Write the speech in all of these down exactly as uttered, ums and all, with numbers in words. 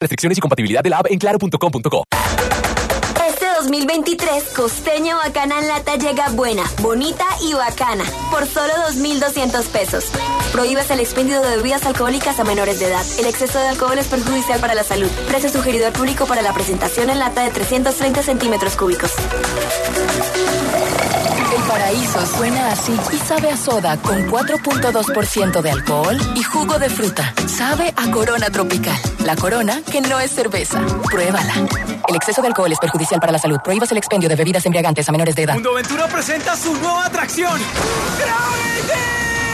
Restricciones y compatibilidad de la app en claro punto com punto co. Este dos mil veintitrés, Costeño Bacana en Lata llega buena, bonita y bacana, por solo dos mil doscientos pesos. Prohíbes el expendio de bebidas alcohólicas a menores de edad. El exceso de alcohol es perjudicial para la salud. Precio sugerido al público para la presentación en lata de trescientos treinta centímetros cúbicos. El paraíso suena así y sabe a soda con cuatro punto dos por ciento de alcohol y jugo de fruta. Sabe a Corona Tropical, la Corona que no es cerveza. Pruébala. El exceso de alcohol es perjudicial para la salud. Prohíbas el expendio de bebidas embriagantes a menores de edad. Mundo Aventura presenta su nueva atracción. ¡Gravity!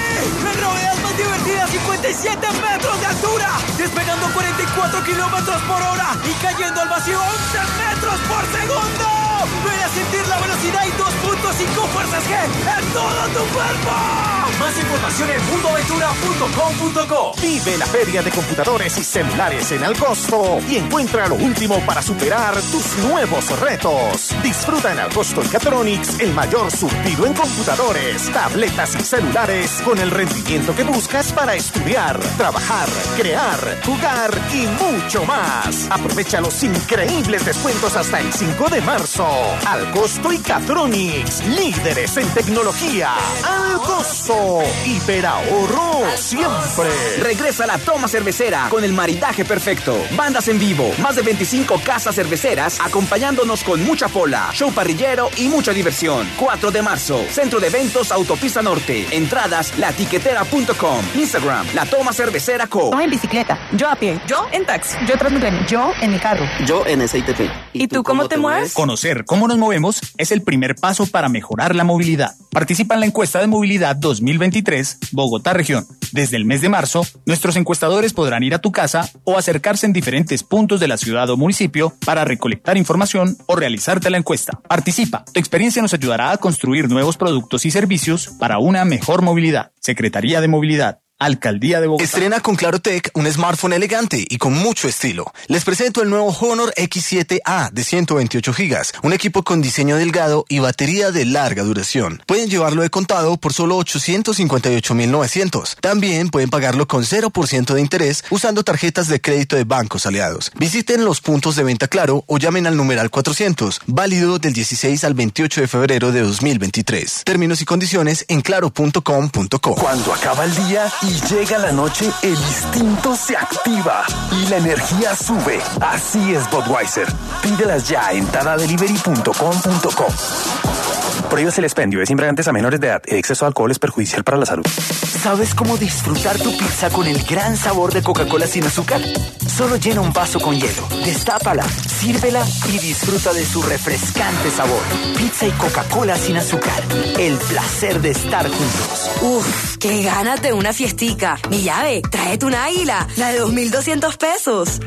¡La gravedad más divertida! ¡cincuenta y siete metros de altura! Despegando cuarenta y cuatro kilómetros por hora y cayendo al vacío once metros por segundo. Ven a sentir la velocidad y dos punto cinco fuerzas G en todo tu cuerpo. Más información en mundo aventura punto com punto co. Vive la feria de computadores y celulares en Alcosto y encuentra lo último para superar tus nuevos retos. Disfruta en Alcosto y Catronics el mayor surtido en computadores, tabletas y celulares con el rendimiento que buscas para estudiar, trabajar, crear, jugar y mucho más. Aprovecha los increíbles descuentos hasta el cinco de marzo. Alcosto y Catronics, líderes en tecnología. Alcosto, hiperahorro siempre. Regresa la toma cervecera con el maridaje perfecto. Bandas en vivo, más de veinticinco casas cerveceras acompañándonos con mucha pola, show parrillero y mucha diversión. cuatro de marzo, Centro de Eventos Autopista Norte. Entradas latiquetera punto com. Instagram, La Toma Cervecera Co. Yo en bicicleta, yo a pie, yo en taxi, yo Transmilenio, yo en mi carro, yo en S I T P. ¿Y, ¿Y tú cómo, cómo te, te mueves? Conocer cómo nos movemos es el primer paso para mejorar la movilidad. Participa en la encuesta de movilidad dos mil veintitrés, Bogotá Región. Desde el mes de marzo, nuestros encuestadores podrán ir a tu casa o acercarse en diferentes puntos de la ciudad o municipio para recolectar información o realizarte la encuesta. Participa. Tu experiencia nos ayudará a construir nuevos productos y servicios para una mejor movilidad. Secretaría de Movilidad. Alcaldía de Bogotá. Estrena con Clarotec un smartphone elegante y con mucho estilo. Les presento el nuevo Honor X siete A de ciento veintiocho gigas, un equipo con diseño delgado y batería de larga duración. Pueden llevarlo de contado por solo ochocientos cincuenta y ocho mil novecientos. También pueden pagarlo con cero por ciento de interés usando tarjetas de crédito de bancos aliados. Visiten los puntos de venta Claro o llamen al numeral cuatrocientos, válido del dieciséis al veintiocho de febrero de dos mil veintitrés. Términos y condiciones en claro punto com punto co. Cuando acaba el día y llega la noche, el instinto se activa y la energía sube. Así es Budweiser. Pídelas ya en tada delivery punto com punto co. Prohíbes el expendio de embriagantes a menores de edad. El exceso de alcohol es perjudicial para la salud. ¿Sabes cómo disfrutar tu pizza con el gran sabor de Coca-Cola sin azúcar? Solo llena un vaso con hielo, destápala, sírvela y disfruta de su refrescante sabor. Pizza y Coca-Cola sin azúcar. El placer de estar juntos. Uf, qué ganas de una fiestica. Mi llave, tráete un águila, la de dos mil doscientos pesos.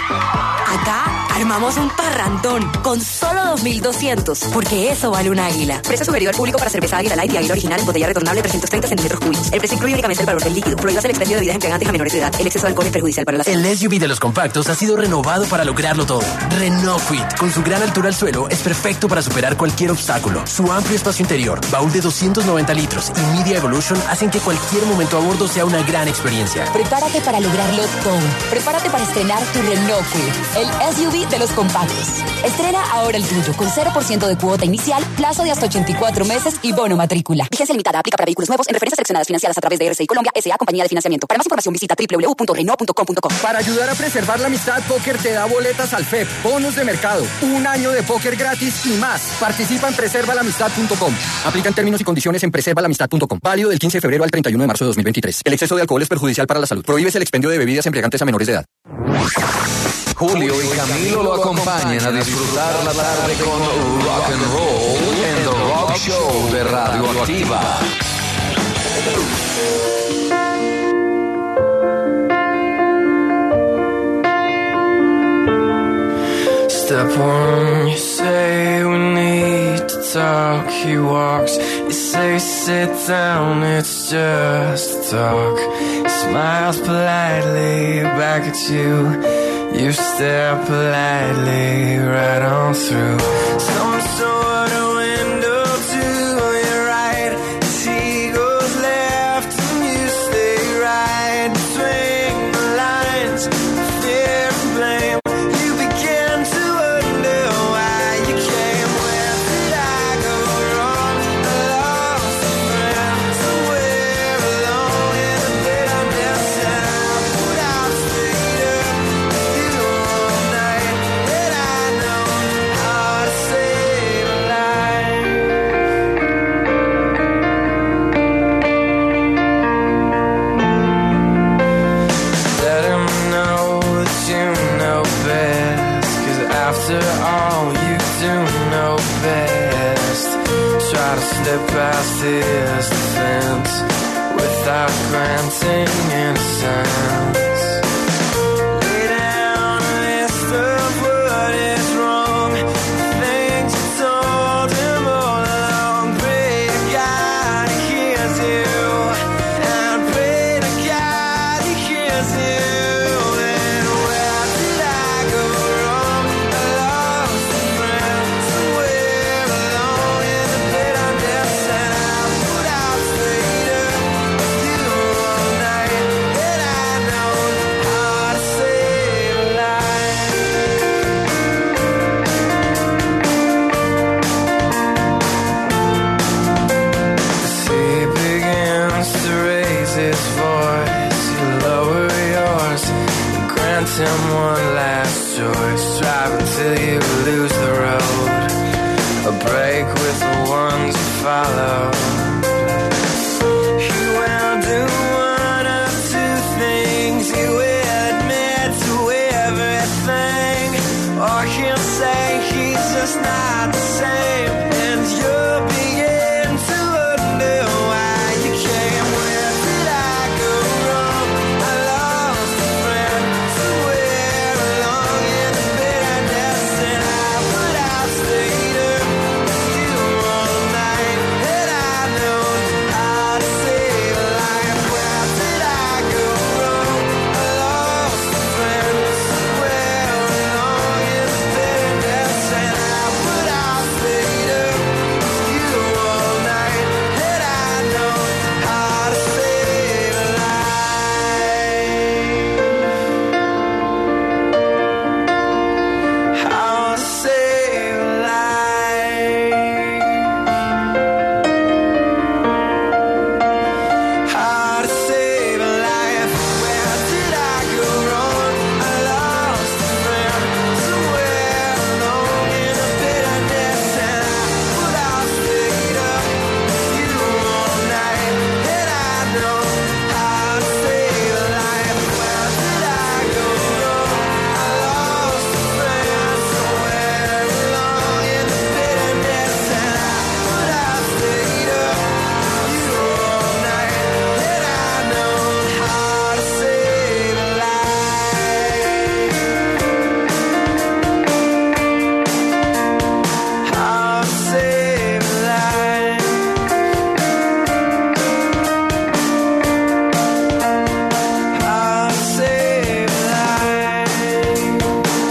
Acá armamos un parrandón con solo dos mil doscientos, porque eso vale un águila. Precio sugerido al público para cerveza Águila Light y Águila Original en botella retornable trescientos treinta centímetros cúbicos. El precio incluye únicamente el valor del líquido. Prohíbas el expendio de bebidas embriagantes a menores de edad. El exceso de alcohol es perjudicial para la salud. El S U V de los compactos ha sido renovado para lograrlo todo. Renault Kwid, con su gran altura al suelo, es perfecto para superar cualquier obstáculo. Su amplio espacio interior, baúl de doscientos noventa litros y Media Evolution hacen que cualquier momento a bordo sea una gran experiencia. Prepárate para lograrlo todo. Prepárate para estrenar tu Renault Kwid, el S U V de los compactos. Estrena ahora el tuyo con cero por ciento de cuota inicial, plazo de hasta ochenta y cuatro meses y bono matrícula. Vigencia limitada, aplica para vehículos nuevos en referencias seleccionadas financiadas a través de R C I Colombia, S A Compañía de Financiamiento. Para más información visita doble u doble u doble u punto renault punto com punto co. Para ayudar a preservar la amistad, Póker te da boletas al F E P, bonos de mercado, un año de póker gratis y más. Participa en preserva la amistad punto com. Aplican términos y condiciones en preserva la amistad punto com. Válido del quince de febrero al treinta y uno de marzo de dos mil veintitrés. El exceso de alcohol es perjudicial para la salud. Prohíbes el expendio de bebidas embriagantes a menores de edad. Julio y Camilo lo acompañan a disfrutar la tarde con rock and roll en The Rock Show de Radioactiva. Step one, you say we need to talk. He walks, you say sit down, it's just talk. He smiles politely back at you. You stare politely right on through some sort of window to your right. As he goes left and you stay right between the lines. Fear and blame. after all you do know best. Try to slip past his defense without granting innocence. Lay down a list of what is wrong, things you told him all along. Pray to God he hears you, and pray to God he hears you. And where did I go wrong? I lost a friend somewhere along in the bitterness, and I put out straighter you all night, and I know how to save a life. As he begins to raise his voice, you lower yours and grant him one last choice. Drive until you lose the road, a break with the ones you follow. He will do one of two things. He will admit to everything, or he'll say he's just not the same, and you'll begin to wonder why you came. Where did I go wrong? I lost a friend somewhere along in the bitterness, and I put out straighter you all night, and I know how to save a life. Where did I go wrong? I lost a friend somewhere along in the bitterness, and I put out straighter you all night, and I know how to save a life. How to save a life. How to save a life. Where did I go wrong? I lost a friend somewhere along in the bitterness, and I put out straighter you all night, and I know how to save a life. Where did I go wrong? I lost a friend somewhere along in the bitterness, and I put out straighter you all night, and I know how to save a life. How to save a life. How to save a life.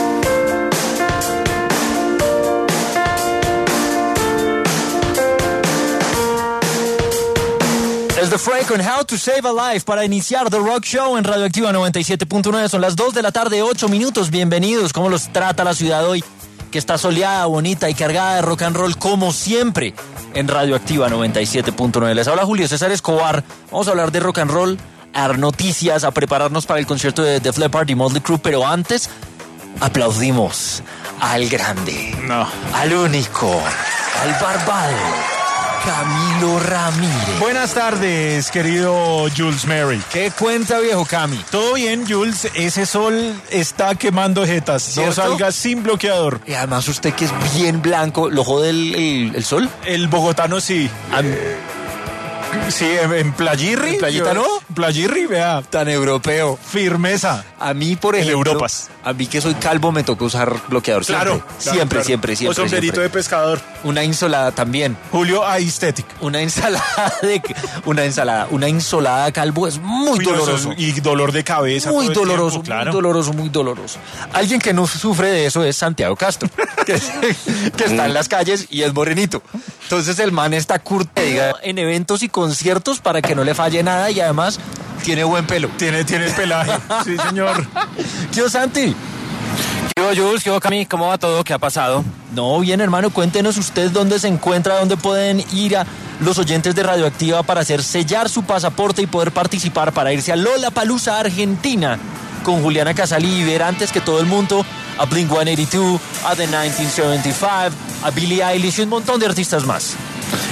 Es The Fray con How to Save a Life para iniciar The Rock Show en Radioactiva noventa y siete punto nueve. Son las dos de la tarde, ocho minutos. Bienvenidos. ¿Cómo los trata la ciudad hoy? Que está soleada, bonita y cargada de rock and roll como siempre en Radioactiva noventa y siete punto nueve. Les habla Julio César Escobar. Vamos a hablar de rock and roll, a dar noticias, a prepararnos para el concierto de Def Leppard y Motley Crue. Pero antes, aplaudimos al grande, No. al único, al barbado, Camilo Ramírez. Buenas tardes, querido Jules Mary. ¿Qué cuenta, viejo Cami? Todo bien, Jules. Ese sol está quemando jetas. ¿Cierto? No salgas sin bloqueador. Y además usted que es bien blanco, ¿lo jode el, el, el sol? El bogotano sí. Eh, sí, en, en Playirri. ¿En Playita no? Playirri, vea. Tan europeo. Firmeza. A mí, por En ejemplo, Europas. a mí que soy calvo me toca usar bloqueador siempre. Claro. claro, siempre, claro. siempre, siempre. O sombrerito siempre. de pescador. Una insolada también. Julio Aesthetic. Una ensalada de... Una ensalada. Una insolada calvo es muy Uy, no, doloroso. eso es- y dolor de cabeza. Muy todo el doloroso, tiempo, claro. muy doloroso, muy doloroso. Alguien que no sufre de eso es Santiago Castro, que, que está en las calles y es morenito. Entonces el man está curtido en eventos y conciertos para que no le falle nada y además tiene buen pelo. Tiene, tiene el pelaje. Sí, señor. ¿Qué Santi? ¿Qué hubo, Jules? ¿Qué hubo, Cami? ¿Cómo va todo? ¿Qué ha pasado? No, bien, hermano, cuéntenos usted dónde se encuentra, dónde pueden ir a los oyentes de Radioactiva para hacer sellar su pasaporte y poder participar para irse a Lollapalooza, Argentina, con Juliana Casali y ver antes que todo el mundo a Blink ciento ochenta y dos, a The mil novecientos setenta y cinco, a Billie Eilish y un montón de artistas más.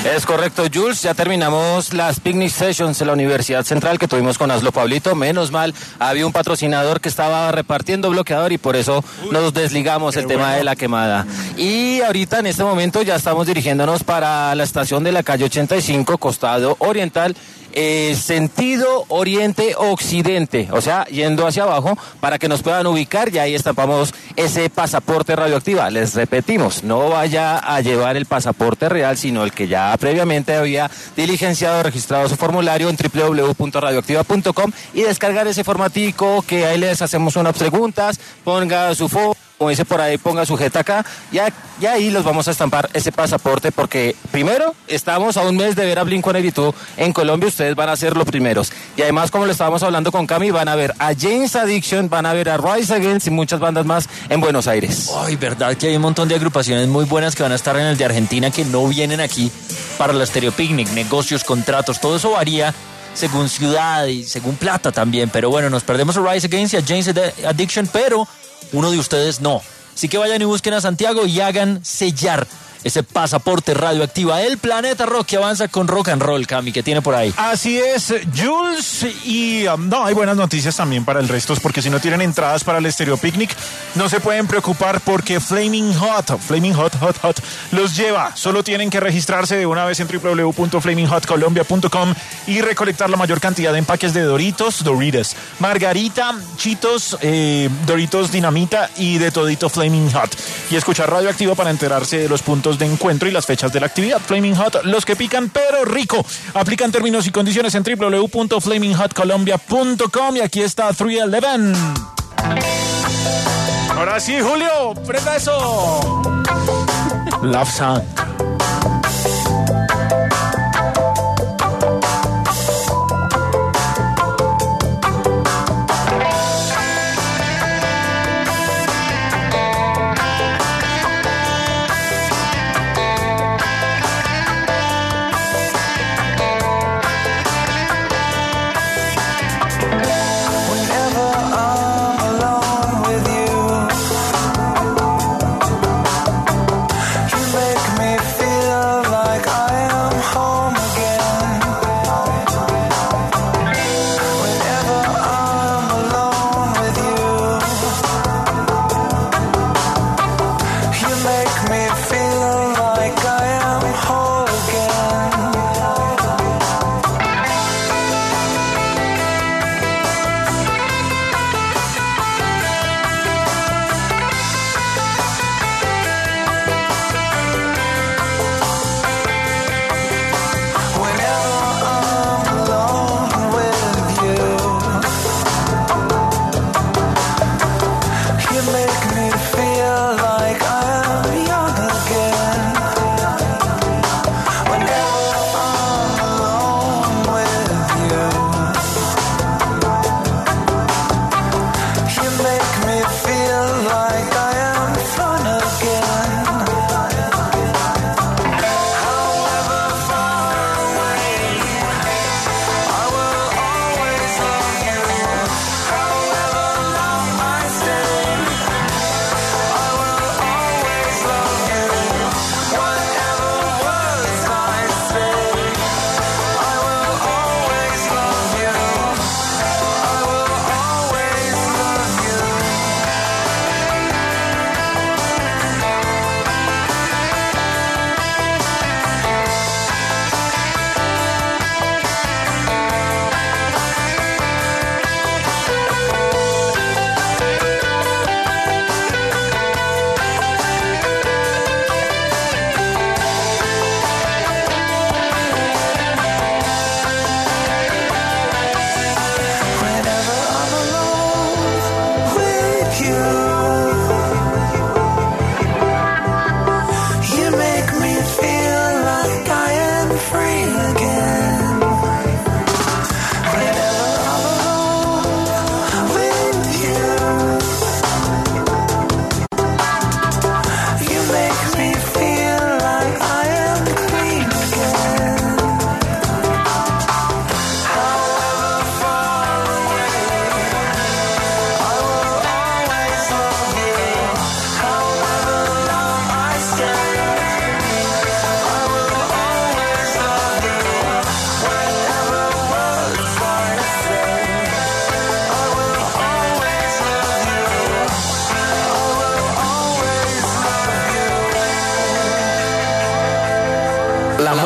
Es correcto, Jules. Ya terminamos las picnic sessions en la Universidad Central que tuvimos con Aslo Pablito. Menos mal, había un patrocinador que estaba repartiendo bloqueador y por eso nos desligamos el tema bueno. de la quemada. Y ahorita, en este momento, ya estamos dirigiéndonos para la estación de la calle ochenta y cinco, costado oriental. Eh, sentido oriente-occidente, o sea, yendo hacia abajo para que nos puedan ubicar y ahí estampamos ese pasaporte radioactiva. Les repetimos, no vaya a llevar el pasaporte real, sino el que ya previamente había diligenciado, registrado su formulario en doble u doble u doble u punto radioactiva punto com y descargar ese formatico que ahí les hacemos unas preguntas, ponga su foto, como dice por ahí, ponga su jeta acá, ya, ya ahí los vamos a estampar ese pasaporte, porque primero, estamos a un mes de ver a Blink ciento ochenta y dos en Colombia, ustedes van a ser los primeros, y además, como lo estábamos hablando con Cami, van a ver a James Addiction, van a ver a Rise Against y muchas bandas más en Buenos Aires. Ay, verdad que hay un montón de agrupaciones muy buenas que van a estar en el de Argentina que no vienen aquí para la Stereo Picnic, negocios, contratos, todo eso varía según ciudad y según plata también, pero bueno, nos perdemos a Rise Against y a James Addiction, pero uno de ustedes no. Así que vayan y busquen a Santiago y hagan sellar ese pasaporte radioactiva. El Planeta Rock que avanza con rock and roll, Cami, que tiene por ahí. Así es, Jules, y um, no, hay buenas noticias también para el resto, porque si no tienen entradas para el Stereo Picnic, no se pueden preocupar porque Flaming Hot, Flaming Hot, Hot, Hot, los lleva. Solo tienen que registrarse de una vez en doble u doble u doble u punto flaming hot colombia punto com y recolectar la mayor cantidad de empaques de Doritos, Doritos, Margarita, Cheetos, eh, Doritos Dinamita y de todito Flaming Hot. Y escuchar Radioactiva para enterarse de los puntos de encuentro y las fechas de la actividad. Flaming Hot, los que pican pero rico. Aplican términos y condiciones en doble u doble u doble u punto flaming hot colombia punto com y aquí está three eleven. Ahora sí, Julio, prenda eso. Love Song.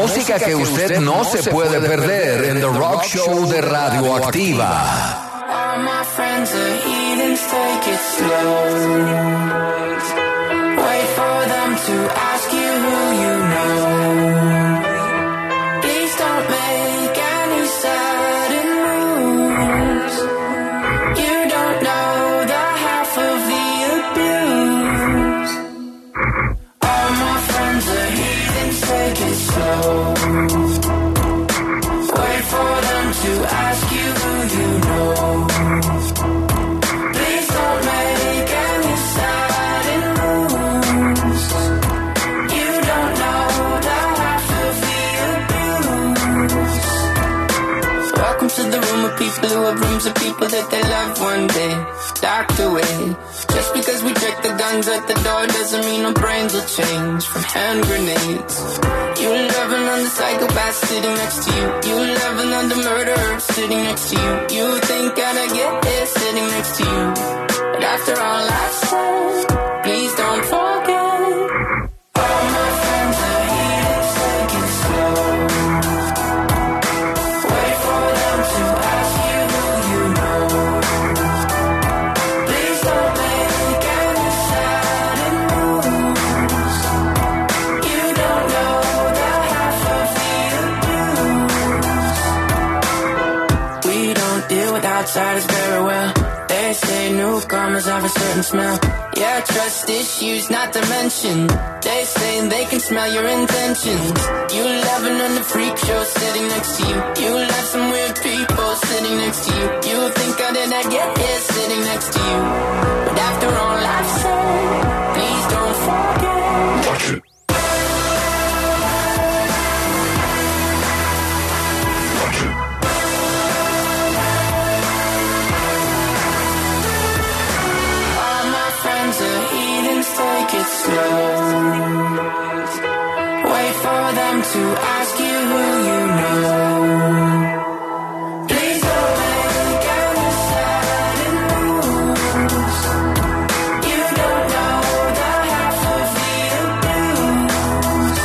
música que usted no se puede perder en The Rock Show de Radioactiva. All my friends are heathens, take it slow. Wait for them to ask you who you know. Please don't make any sudden moves. You don't know the half of the abuse. All my friends are heathens, take it slow. Wait for them to ask you who you know. Please don't make any sudden moves. You don't know the half of the abuse. Welcome to the room of people who have rooms of people that they loved one day docked away. Just because we check the guns at the door doesn't mean our brains will change from hand grenades. You love another psychopath sitting next to you. You love another murderer sitting next to you. You think I'd get here sitting next to you. But after all I've said, please don't forget. All my friends are here, take it slow. Wait for them to ask you who you know. Please don't make any sudden moves. You don't know the half of the abuse. We don't deal with outsiders very well. They say newcomers have a certain smell. Yeah, trust issues not to mention. They say they can smell your intentions. You love another freak show sitting next to you. You love some weird people sitting next to you. You think I did not get here sitting next to you. But after all I've said, please don't forget. Watch it. Take it slow. Wait for them to ask you who you know. Please don't make any sudden moves. You don't know the half of the abuse.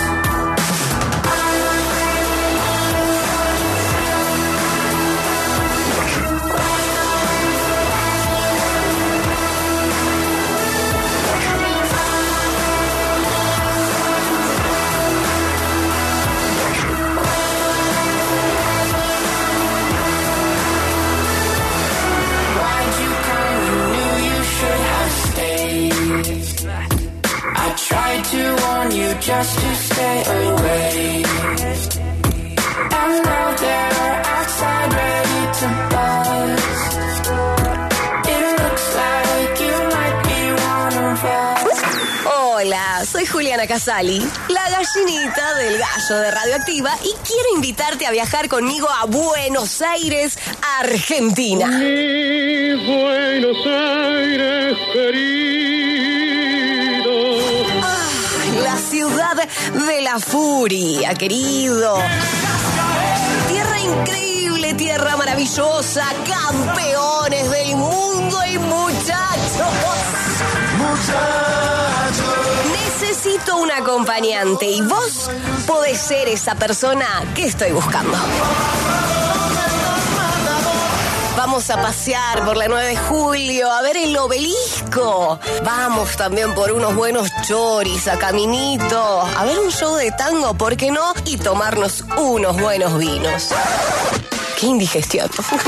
I tried to warn you just to stay away. And now they're outside ready to buzz. It looks like you might be one of us. Hola, soy Juliana Casali, la gallinita del gallo de Radioactiva, y quiero invitarte a viajar conmigo a Buenos Aires, Argentina. Mi Buenos Aires querido. Ah, la ciudad de la furia, querido. Tierra increíble, tierra maravillosa, campeones del mundo y muchachos. Muchachos. Necesito un acompañante y vos podés ser esa persona que estoy buscando. Vamos a pasear por la nueve de julio, a ver el obelisco. Vamos también por unos buenos choris a Caminito, a ver un show de tango, ¿por qué no? Y tomarnos unos buenos vinos. ¡Qué indigestión!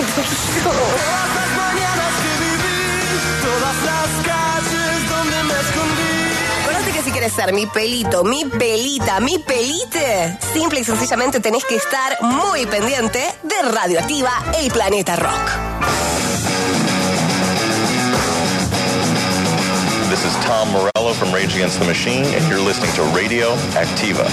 Acuérdate que si quieres ser mi pelito, mi pelita, mi pelite, simple y sencillamente tenés que estar muy pendiente de Radioactiva, el planeta rock. This is Tom Morello from Rage Against the Machine, and you're listening to Radio Activa.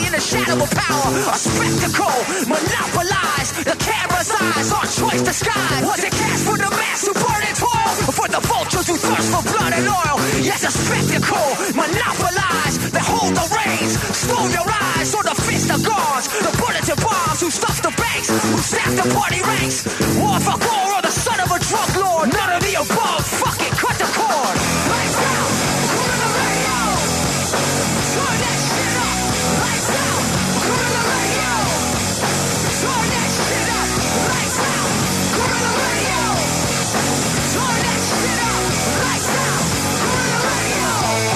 in the shadow of power. A spectacle, monopolize the camera's eyes. Our choice disguised. Was it cast for the mass who burn and toil? Or for the vultures who thirst for blood and oil? Yes, a spectacle, monopolize. They hold the reins, slow your eyes. Or the fist of guards, the bullets and bombs who stuff the banks, who stack the party ranks. War for gore or the son of a drug lord. None of the above, fuck it, cut the cord. Lights out, put on the radio. Turn that shit up. Lights out, put on the radio. Turn that shit up. Lights out, put on the radio. Turn that shit up. Lights out, put on the radio.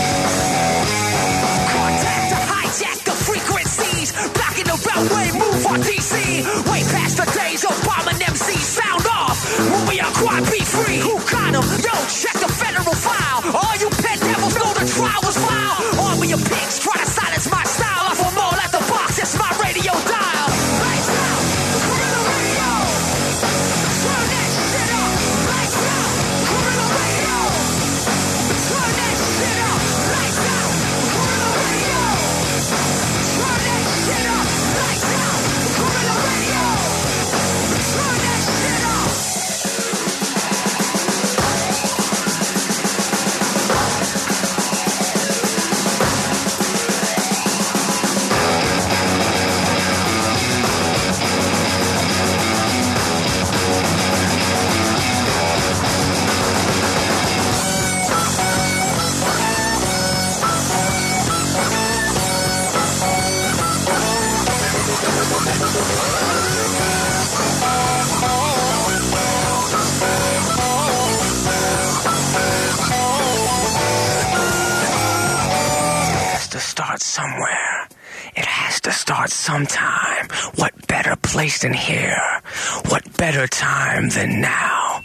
Contact to hijack the frequencies. Blocking the railway, move on D C. Way past the days of bombing M Cs. Sound off. When we are quad be free. Who got him? Yo, check the federal file. All you pet devils know the trial was foul. Army of pigs try to silence my style. Off them all at the box. It's my radio dial. Lights out. Put on the radio. Turn that shit up. Lights out. Put on the radio. Turn that shit up. Lights out. Put on the radio. Turn that shit up. Lights out. Put on the radio. Turn that shit up. Start somewhere. It has to start sometime. What better place than here? What better time than now?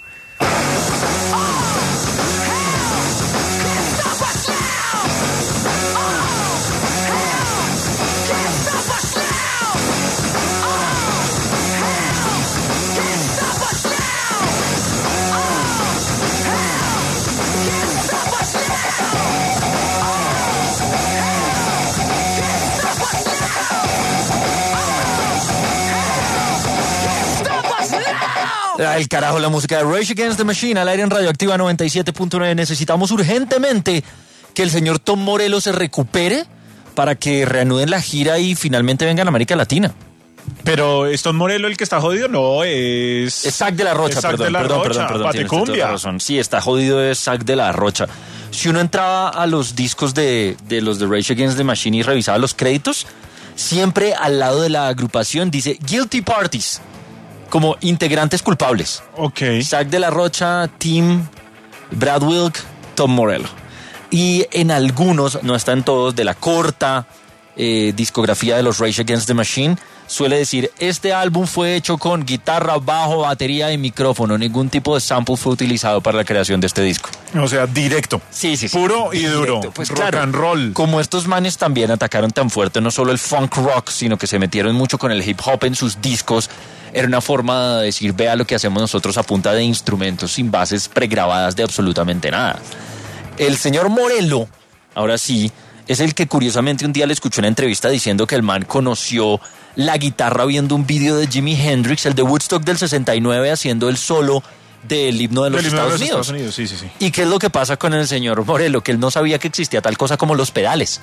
El carajo, la música de Rage Against the Machine al aire en Radioactiva noventa y siete punto nueve. Necesitamos urgentemente que el señor Tom Morello se recupere para que reanuden la gira y finalmente vengan a América Latina. Pero ¿es Tom Morello el que está jodido? No, es... Es Zac de la Rocha, es Zac perdón, de la perdón, Rocha, perdón, perdón, tienes Paticumbia. toda la razón. Sí, está jodido es Zac de la Rocha. Si uno entraba a los discos de, de los de Rage Against the Machine y revisaba los créditos, siempre al lado de la agrupación dice Guilty Parties, como integrantes culpables. Ok. Zac de la Rocha, Tim, Brad Wilk, Tom Morello. Y en algunos, no está en todos, de la corta eh, discografía de los Rage Against the Machine, suele decir, este álbum fue hecho con guitarra, bajo, batería y micrófono. Ningún tipo de sample fue utilizado para la creación de este disco. O sea, directo. Sí, sí, sí. Puro y duro. Pues rock claro, and roll. Como estos manes también atacaron tan fuerte no solo el funk rock, sino que se metieron mucho con el hip hop en sus discos, era una forma de decir, vea lo que hacemos nosotros a punta de instrumentos sin bases pregrabadas de absolutamente nada. El señor Morello, ahora sí, es el que curiosamente un día le escuché una entrevista diciendo que el man conoció la guitarra viendo un video de Jimi Hendrix, el de Woodstock del sesenta y nueve, haciendo el solo del himno de los, Del himno Estados, de los Unidos. Estados Unidos. Sí, sí, sí. ¿Y qué es lo que pasa con el señor Morello? Que él no sabía que existía tal cosa como los pedales.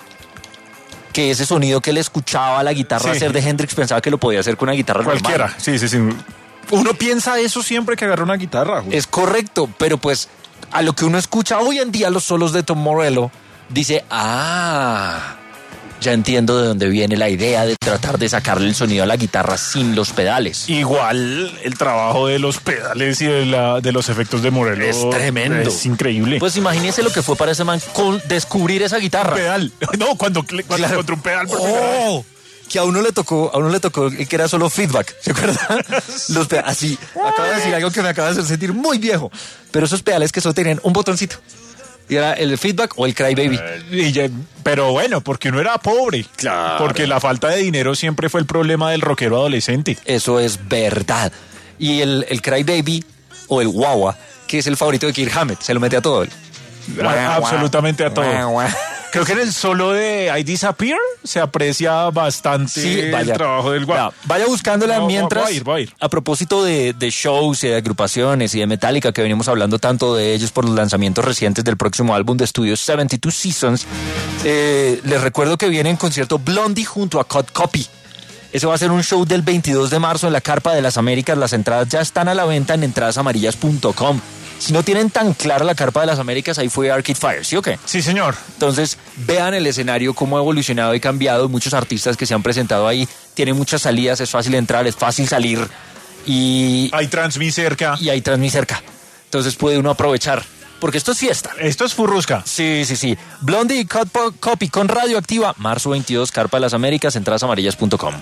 Que ese sonido que él escuchaba a la guitarra Sí. hacer de Hendrix pensaba que lo podía hacer con una guitarra Cualquiera, normal. sí, sí, sí. Uno piensa eso siempre que agarra una guitarra. Güey. Es correcto, pero pues a lo que uno escucha hoy en día los solos de Tom Morello, dice, ah, ya entiendo de dónde viene la idea de tratar de sacarle el sonido a la guitarra sin los pedales. Igual el trabajo de los pedales y de, la, de los efectos de Morello Es tremendo. Es increíble. Pues imagínese lo que fue para ese man con descubrir esa guitarra. Un pedal. No, cuando, cuando Claro. encontró un pedal por primera vez. Oh, que a uno le tocó, a uno le tocó que era solo feedback, ¿se acuerdan? Los pedales, así, acabo de decir algo que me acaba de hacer sentir muy viejo, pero esos pedales que solo tenían un botoncito. Y era el feedback o el crybaby. Y ya- pero bueno, porque uno era pobre. Claro. Porque la falta de dinero siempre fue el problema del rockero adolescente. Eso es verdad. Y el, el crybaby o el guagua, que es el favorito de Kirk Hammett, se lo mete a todo. A- absolutamente a todo. Creo que en el solo de I Disappear se aprecia bastante Sí, vaya. el trabajo del guapo. Ya, vaya buscándola No, mientras. voy a ir, voy a ir. A propósito de, de shows y de agrupaciones y de Metallica, que venimos hablando tanto de ellos por los lanzamientos recientes del próximo álbum de estudio setenta y dos Seasons, eh, les recuerdo que viene en concierto Blondie junto a Cut Copy. Ese va a ser un show del veintidós de marzo en la Carpa de las Américas. Las entradas ya están a la venta en entradas amarillas punto com. Si no tienen tan clara la Carpa de las Américas, ahí fue Arcade Fire, ¿sí o qué? Sí, señor. Entonces, vean el escenario, cómo ha evolucionado y cambiado. Muchos artistas que se han presentado ahí tienen muchas salidas, es fácil entrar, es fácil salir. Y hay Transmi cerca. Y hay Transmi cerca. Entonces puede uno aprovechar. Porque esto es fiesta. Esto es furrusca. Sí, sí, sí. Blondie y Cut Copy con Radioactiva. Marzo veintidós, Carpa de las Américas, entradas amarillas punto com.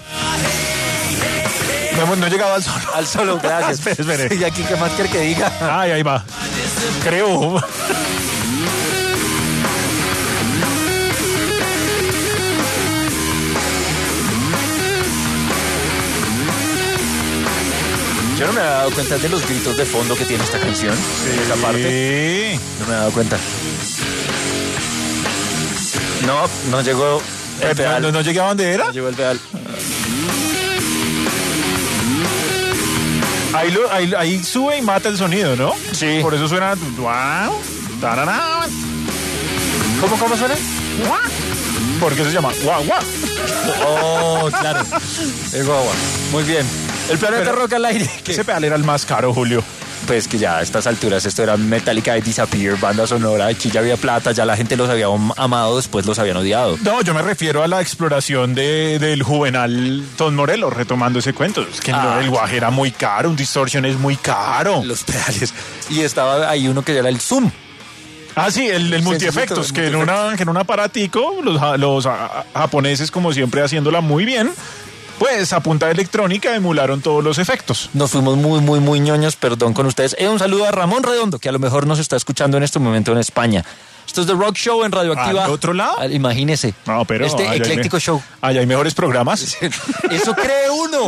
No, no he llegado al solo. Al solo, gracias. espere, espere. ¿Y aquí qué más quiere que diga? Ay, ahí va. Creo. Yo no me había dado cuenta de los gritos de fondo que tiene esta canción. Sí. Esa parte. No me había dado cuenta. No, no llegó el pedal. ¿No, no llegué a bandera? No llegó el pedal. Ahí, lo, ahí, ahí sube y mata el sonido, ¿no? Sí. Por eso suena... Wow, tarará. ¿Cómo, cómo suena? ¿Por qué se llama? Guau, guau. Oh, claro. El guagua. Muy bien. El Planeta Pero, Rock al aire. Ese pedal era el más caro, Julio. Pues que ya a estas alturas esto era Metallica, I Disappear, banda sonora, aquí ya había plata, ya la gente los había amado, después los habían odiado. No, yo me refiero a la exploración de, del juvenal Tom Morello, retomando ese cuento. Es que Ah, no, el guaje era muy caro, un distortion es muy caro. Los pedales. Y estaba ahí uno que era el Zoom. Ah, sí, el, el multiefectos, el que, en una, que en un aparatico, los, los a, japoneses, como siempre, haciéndola muy bien, pues a punta de electrónica emularon todos los efectos. Nos fuimos muy, muy, muy ñoños, perdón con ustedes. Eh, un saludo a Ramón Redondo, que a lo mejor nos está escuchando en este momento en España. Esto es The Rock Show en Radioactiva. ¿Al otro lado? Ah, imagínese. No, pero... Este allá ecléctico hay, show. Allá hay mejores programas. Eso cree uno.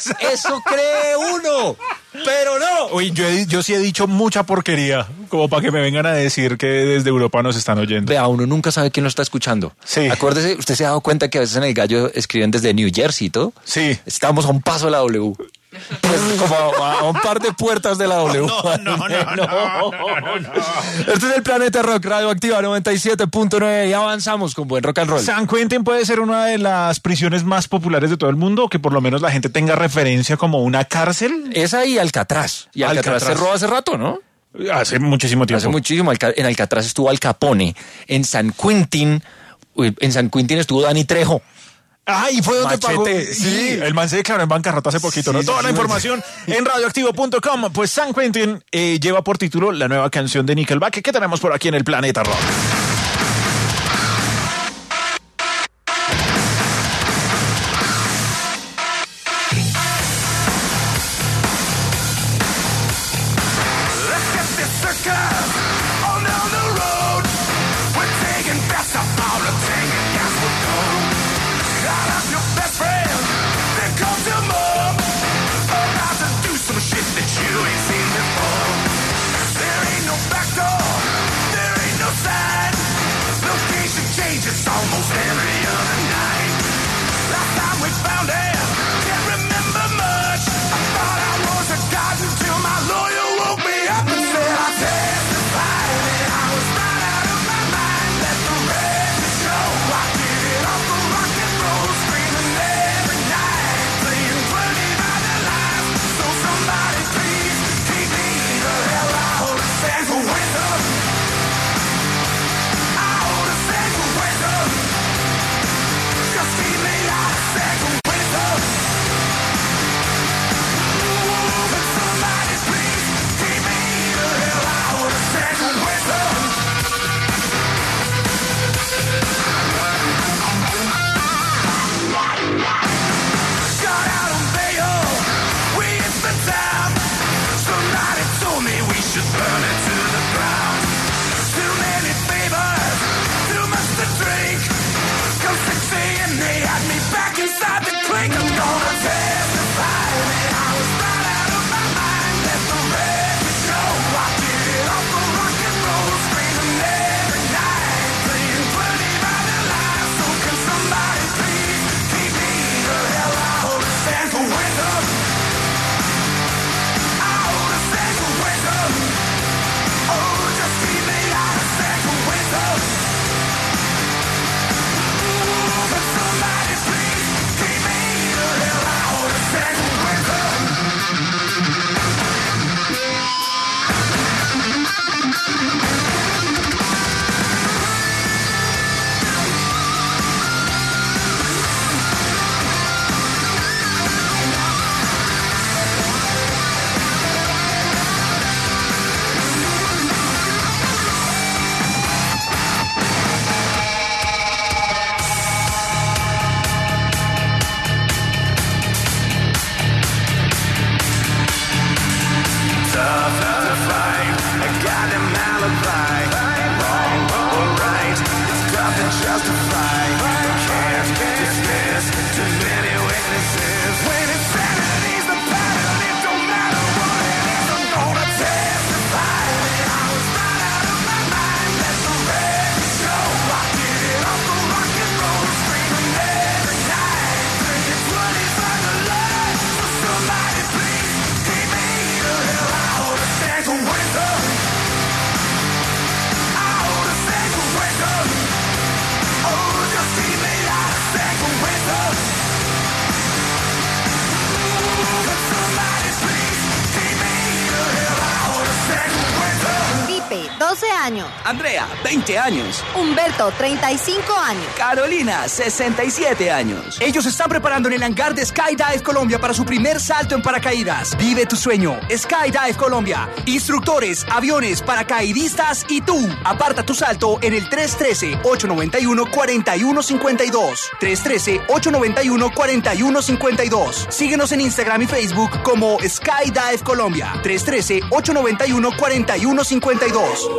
Eso cree uno. Pero no. Uy, yo, he, yo sí he dicho mucha porquería, como para que me vengan a decir que desde Europa nos están oyendo. Vea, uno nunca sabe quién lo está escuchando. Sí. Acuérdese, usted se ha dado cuenta que a veces en El Gallo escriben desde New Jersey y todo. Sí. Estamos a un paso de la W. Pues como a, a un par de puertas de la W. No, no, no, no, no, no, no. Este es el Planeta Rock, Radioactiva noventa y siete punto nueve y avanzamos con buen rock and roll. San Quentin puede ser una de las prisiones más populares de todo el mundo, o que por lo menos la gente tenga referencia como una cárcel. Esa y Alcatraz. Y Alcatraz, Alcatraz. cerró hace rato, ¿no? Hace muchísimo tiempo. Hace muchísimo. En Alcatraz estuvo Al Capone. En San Quentin, en San Quentin estuvo Danny Trejo. Ah, y fue donde Machete, pagó. sí. El man se declaró en bancarrota hace poquito, Sí, ¿no? sí, Toda sí, la sí. información en radioactivo punto com. Pues San Quentin eh, lleva por título la nueva canción de Nickelback que tenemos por aquí en el Planeta Rock. There ain't no back door, there ain't no sign. años. Andrea, veinte años. Humberto, treinta y cinco años. Carolina, sesenta y siete años. Ellos están preparando en el hangar de Skydive Colombia para su primer salto en paracaídas. Vive tu sueño. Skydive Colombia. Instructores, aviones, paracaidistas y tú. Aparta tu salto en el tres uno tres, ocho nueve uno, cuatro uno cinco dos. tres uno tres, ocho nueve uno, cuatro uno cinco dos. Síguenos en Instagram y Facebook como Skydive Colombia. tres uno tres, ocho nueve uno, cuatro uno cinco dos.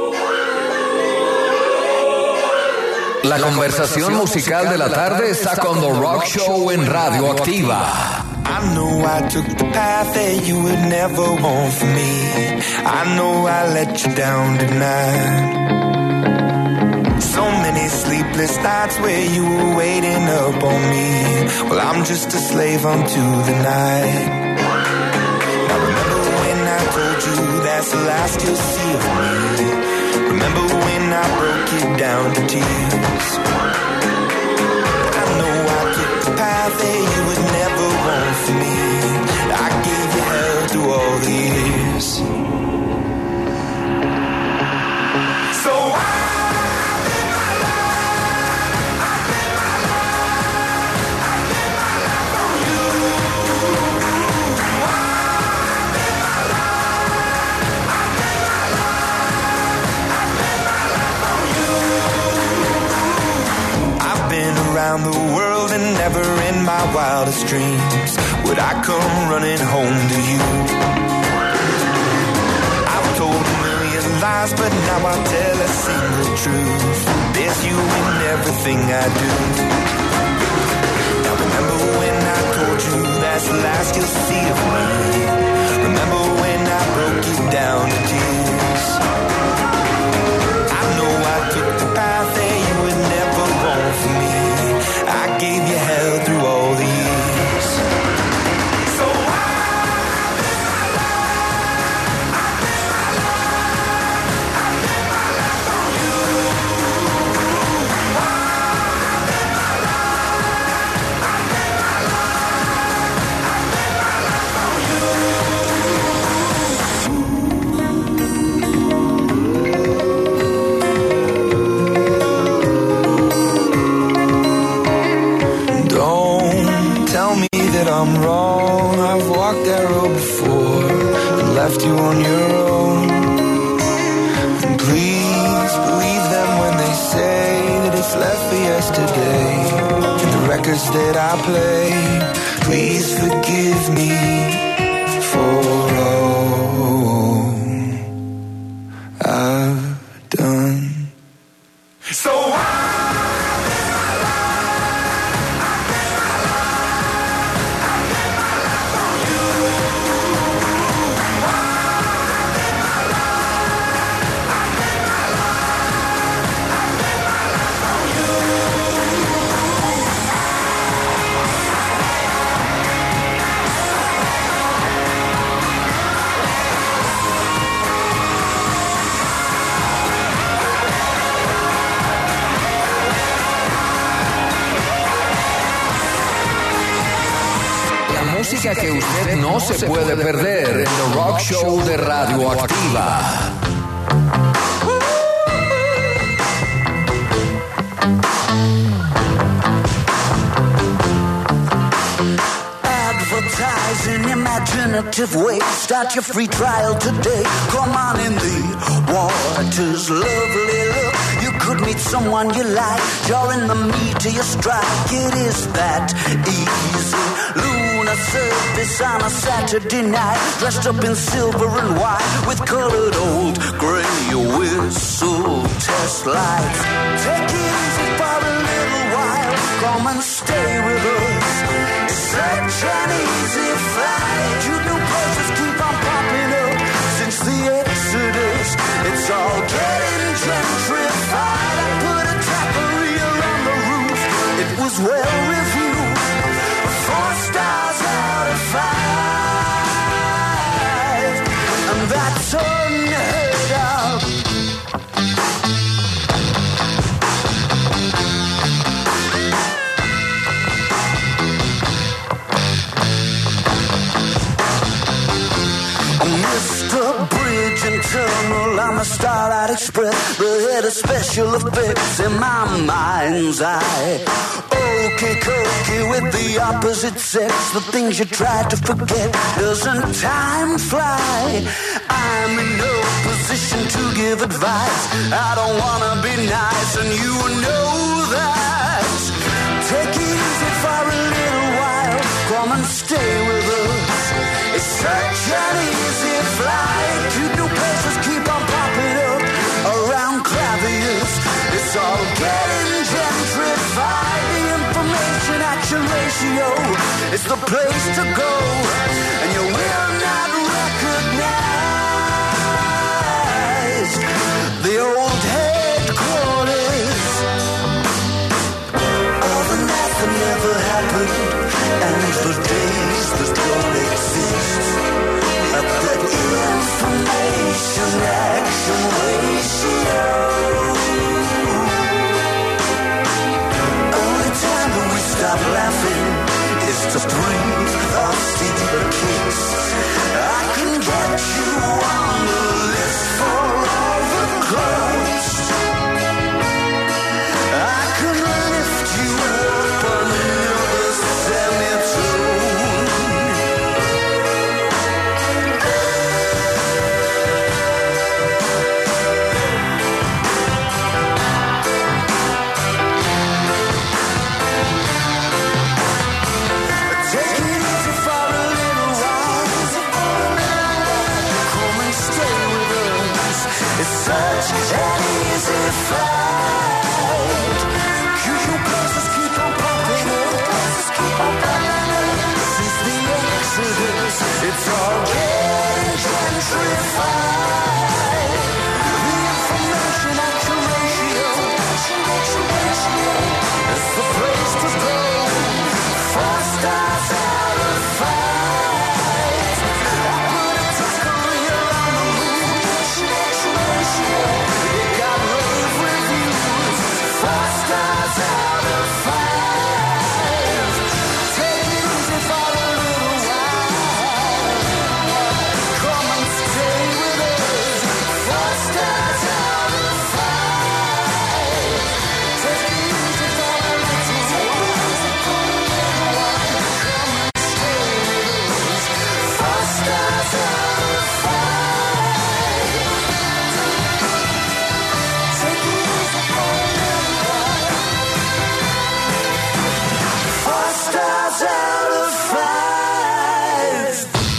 La conversación musical de la tarde está con The Rock Show en Radio Activa. I know I took the path that you would never want for me. I know I let you down tonight. So many sleepless nights where you were waiting up on me. Well, I'm just a slave unto the night. Now remember when I told you that's the last you'll see of me. Remember when I broke you down to tears. I know I took the path that you would never want for me. I gave you hell through all the years. So I around the world and never in my wildest dreams would I come running home to you. I've told a million lies, but now I tell a single truth. There's you in everything I do. Now remember when I told you that's the last you'll see of me. Remember when I broke you down to tears. I know I took the path that you would never want for me. I gave you hell through all the years. So I live my life, I live my life, I live my life on you. I live my life, I live my life, I live my life on you. Tell me that I'm wrong. I've walked that road before and left you on your own. And please believe them when they say that it's left for yesterday. And the records that I play, please forgive me for all I've done. So I música que usted no se puede perder en The Rock Show de Radio Activa. Advertise in imaginative ways. Start your free trial today. Come on in, the water's lovely. Look, you could meet someone you like. You're in the meat of your strike. It is that easy. Lunar surface on a Saturday night. Dressed up in silver and white with colored old gray whistle test lights. Take it easy for a little while. Come and stay with us. Such an easy flight. You new places keep on popping up since the Exodus. It's all getting gentrified. I put a taqueria on the roof. It was well reviewed. Four stars out of five. And that's unheard of. Mister Bridge and Tunnel, I'm a Starlight Express, but had a special effects in my mind's eye. Okay, cookie with the opposite sex, the things you try to forget, doesn't time fly? I'm in no position to give advice, I don't wanna be nice, and you know that. Take it easy for a little while, come and stay with us. It's such an easy flight, cute new places keep on popping up around Clavius. It's all getting gentrified, the information action ratio is the place to go, and you will not recognize the old headquarters. All the nights that never happened, and the days that don't exist. At the information action ratio. Only time when we stop laughing is to breathe or steal a kiss. I can get you on the list for all the clubs. I can lift you up another semitone. Take it easy for a little while. Come and stay with us. It's such an easy flight. Cute new places keep on popping up. Since the Exodus, it's all getting gentrified. The information action ratio is the place to go. Four stars out of five. I put a tackle around the moon. It got rave reviews. Four stars out of five. Take it easy for a little while. Come and stay with us. Four stars out of five. Take it easy for a little while. Come and stay with us. Four stars out of five. Take it easy for a little while. Four stars out of five.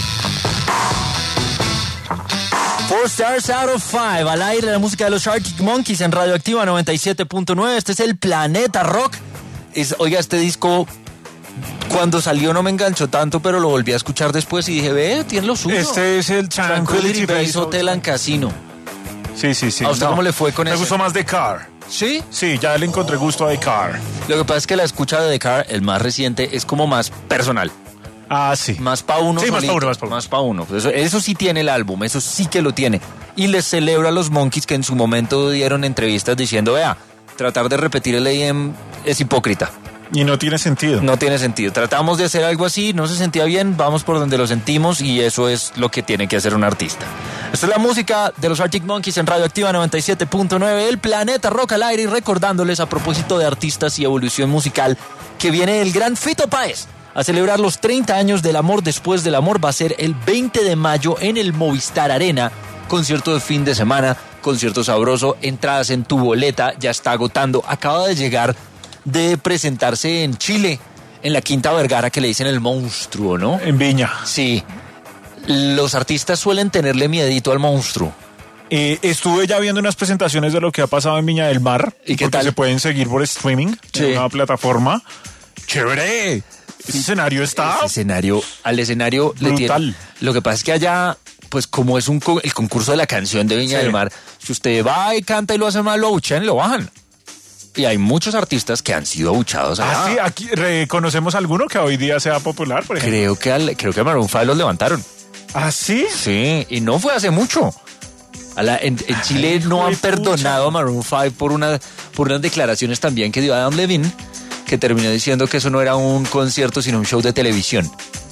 Four Stars Out of Five, al aire la música de los Arctic Monkeys en Radioactiva noventa y siete punto nueve. Este es el Planeta Rock. Es, oiga, este disco cuando salió no me enganchó tanto, pero lo volví a escuchar después y dije, ve, tiene lo suyo. Este es el Tranquility Base Hotel and Casino. Sí, sí, sí. ¿A usted No, cómo le fue con me eso? gustó más The Car. ¿Sí? Sí, ya le encontré gusto a The Car. Lo que pasa es que la escucha de The Car, el más reciente, es como más personal. Ah, sí. Más pa' uno. Sí, más solito, pa' uno, más pa' uno. Más pa' uno. Eso, eso sí tiene el álbum, eso sí que lo tiene. Y les celebro a los Monkeys que en su momento dieron entrevistas diciendo, vea, tratar de repetir el A M es hipócrita. Y no tiene sentido. No tiene sentido. Tratamos de hacer algo así, no se sentía bien, vamos por donde lo sentimos y eso es lo que tiene que hacer un artista. Esta es la música de los Arctic Monkeys en Radioactiva noventa y siete punto nueve, el Planeta Rock al aire, y recordándoles a propósito de artistas y evolución musical que viene el gran Fito Páez a celebrar los treinta años del amor después del amor. Va a ser el veinte de mayo en el Movistar Arena, concierto de fin de semana, concierto sabroso, entradas en tu boleta, ya está agotando, acaba de llegar de presentarse en Chile, en la Quinta Vergara, que le dicen el monstruo, ¿no? En Viña. Sí. Los artistas suelen tenerle miedito al monstruo. Eh, estuve ya viendo unas presentaciones de lo que ha pasado en Viña del Mar. ¿Y qué porque tal? Se pueden seguir por streaming Sí. en una plataforma. ¡Chévere! Ese escenario está... Ese escenario, al escenario le brutal. tiene... Lo que pasa es que allá, pues como es un co- el concurso de la canción de Viña Sí. del Mar, si usted va y canta y lo hace mal, lo abuchean y lo bajan. Y hay muchos artistas que han sido abuchados allá. Ah, sí, aquí reconocemos alguno que hoy día sea popular, por ejemplo. Creo que al, creo que a Maroon cinco los levantaron. ¿Ah, sí? Sí, y no fue hace mucho. A la- en, en Chile no han perdonado a Maroon cinco por, una, por unas declaraciones también que dio Adam Levine, que terminó diciendo que eso no era un concierto sino un show de televisión.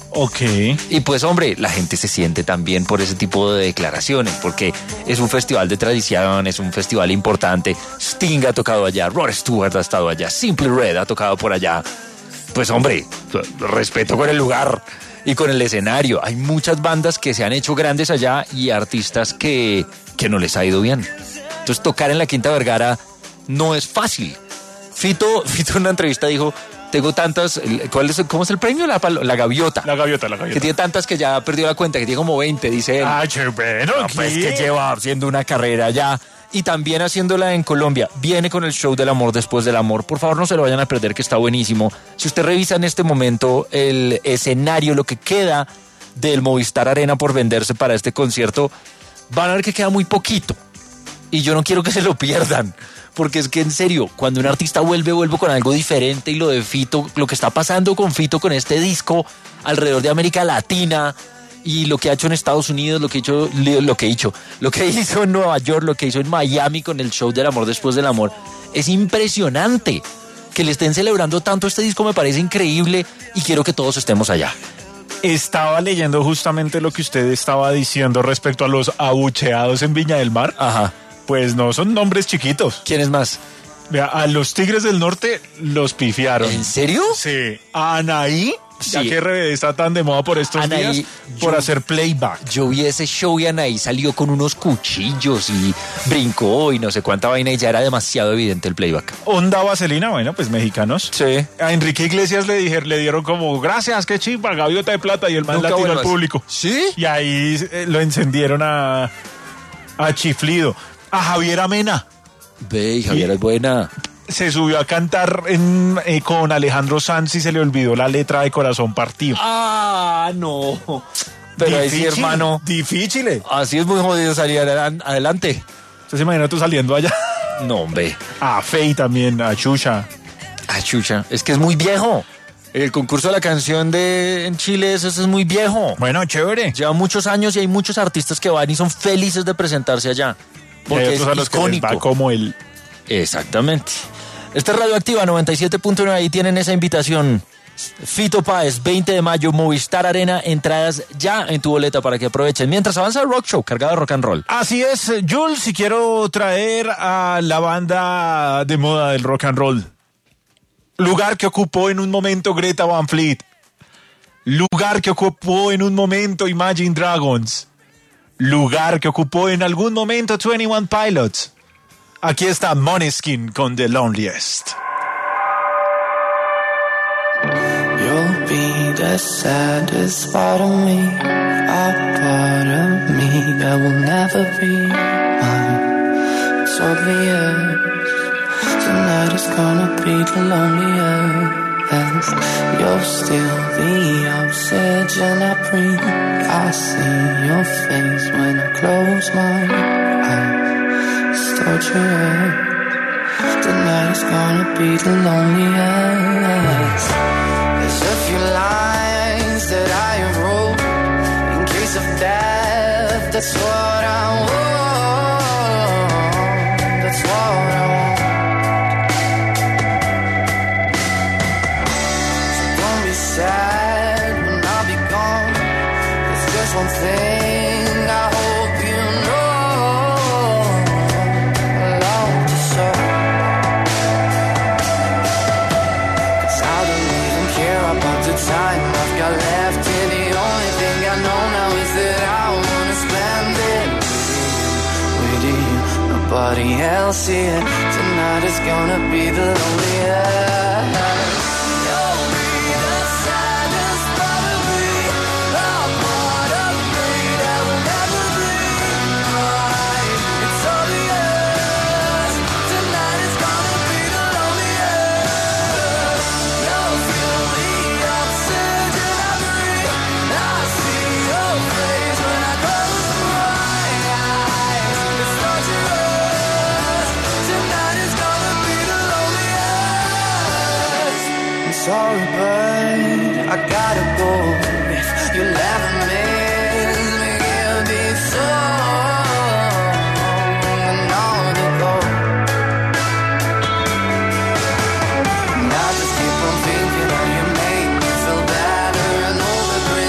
Ok. Y pues, hombre, la gente se siente también por ese tipo de declaraciones, porque es un festival de tradición, es un festival importante. Sting ha tocado allá, Rod Stewart ha estado allá, Simply Red ha tocado por allá. Pues, hombre, respeto con el lugar y con el escenario. Hay muchas bandas que se han hecho grandes allá y artistas que, que no les ha ido bien. Entonces, tocar en la Quinta Vergara no es fácil. Fito, Fito en una entrevista dijo... Tengo tantas, ¿cuál es, ¿cómo es el premio? La, la gaviota. La gaviota, la gaviota. Que tiene tantas que ya perdió la cuenta, que tiene como veinte, dice él. Ah, che, bueno, no, pues que lleva haciendo una carrera allá y también haciéndola en Colombia. Viene con el show del amor después del amor. Por favor, no se lo vayan a perder, que está buenísimo. Si usted revisa en este momento el escenario, lo que queda del Movistar Arena por venderse para este concierto, van a ver que queda muy poquito. Y yo no quiero que se lo pierdan. Porque es que en serio, cuando un artista vuelve, vuelve con algo diferente y lo de Fito, lo que está pasando con Fito con este disco alrededor de América Latina y lo que ha hecho en Estados Unidos, lo que ha hecho, lo que ha hecho, lo que hizo en Nueva York, lo que hizo en Miami con el show del amor después del amor, es impresionante. Que le estén celebrando tanto este disco me parece increíble y quiero que todos estemos allá. Estaba leyendo justamente lo que usted estaba diciendo respecto a los abucheados en Viña del Mar. Ajá. Pues no son nombres chiquitos. ¿Quién es más? Vea, a los Tigres del Norte los pifiaron. ¿En serio? Sí. A Anaí, sí. Ya que R B D está tan de moda por estos Anaí, días, por yo, hacer playback. Yo vi ese show y Anaí salió con unos cuchillos y brincó y no sé cuánta vaina y ya era demasiado evidente el playback. Onda Vaselina, bueno, pues mexicanos. Sí. A Enrique Iglesias le dijeron, le dieron como, gracias, qué chimba, gaviota de plata, y el man la tiró al público. ¿Sí? Y ahí eh, lo encendieron a, a chiflido. A Javier Amena. Ve, y Javier y es buena. Se subió a cantar en, eh, con Alejandro Sanz y se le olvidó la letra de Corazón Partido. Ah, no. Pero ahí sí, hermano. Difícil. Así es muy jodido salir adelante. ¿Usted se imagina tú saliendo allá? No, hombre. A Fey también, a Xuxa. A Xuxa. Es que es muy viejo. El concurso de la canción de en Chile, eso, eso es muy viejo. Bueno, chévere. Lleva muchos años y hay muchos artistas que van y son felices de presentarse allá. Porque es a los icónico. Que les va como el... Exactamente. Esta es Radioactiva noventa y siete punto nueve, ahí tienen esa invitación. Fito Páez, veinte de mayo, Movistar Arena, entradas ya en tu boleta para que aprovechen. Mientras avanza el Rock Show, cargado de rock and roll. Así es, Jules, si quiero traer a la banda de moda del rock and roll. Lugar que ocupó en un momento Greta Van Fleet. Lugar que ocupó en un momento Imagine Dragons. Lugar que ocupó en algún momento veintiuno Pilots. Aquí está Måneskin con The Loneliest. You'll be the saddest part of me, a part of me that will never be mine. It's obvious, tonight is gonna be the loneliest. You're still the oxygen I breathe. I see your face when I close my eyes. It's torture. Tonight is gonna be the loneliest. There's a few lines that I have wrote in case of death. That's what I want. That's what I want. Sad when I'll be gone. There's just one thing I hope you know. I love you so. 'Cause I don't even care about the time I've got left here. The only thing I know now is that I wanna spend it with you, with you. Nobody else here. Tonight is gonna be the loneliest. Sorry, but I gotta go. If you'll ever miss me, give me song and all to go. And I just keep on thinking how you make me feel better and over